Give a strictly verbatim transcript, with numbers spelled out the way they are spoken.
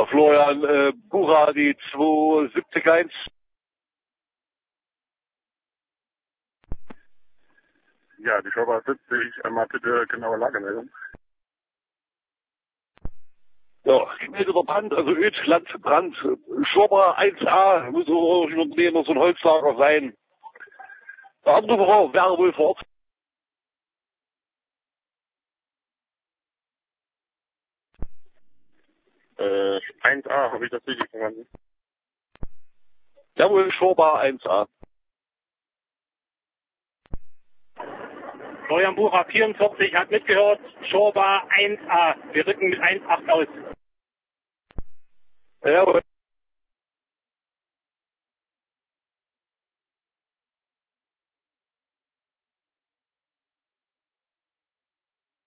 Florian, äh, Bura, die zwei siebzig eins. Ja, die Schaubar siebzig, einmal bitte genaue Lagemeldung. Ja, gemeldeter Brand, also Ödland, Brand, Schaubar eins a, muss irgendwie noch so ein Holzlager sein. Der andere Frau wäre wohl vor Ort. Äh, eins a, habe ich das richtig verstanden? Jawohl, Schaubar eins a. Florian Bucher vierundvierzig hat mitgehört, Schaubar eins a. Wir rücken mit eins acht aus. Jawohl.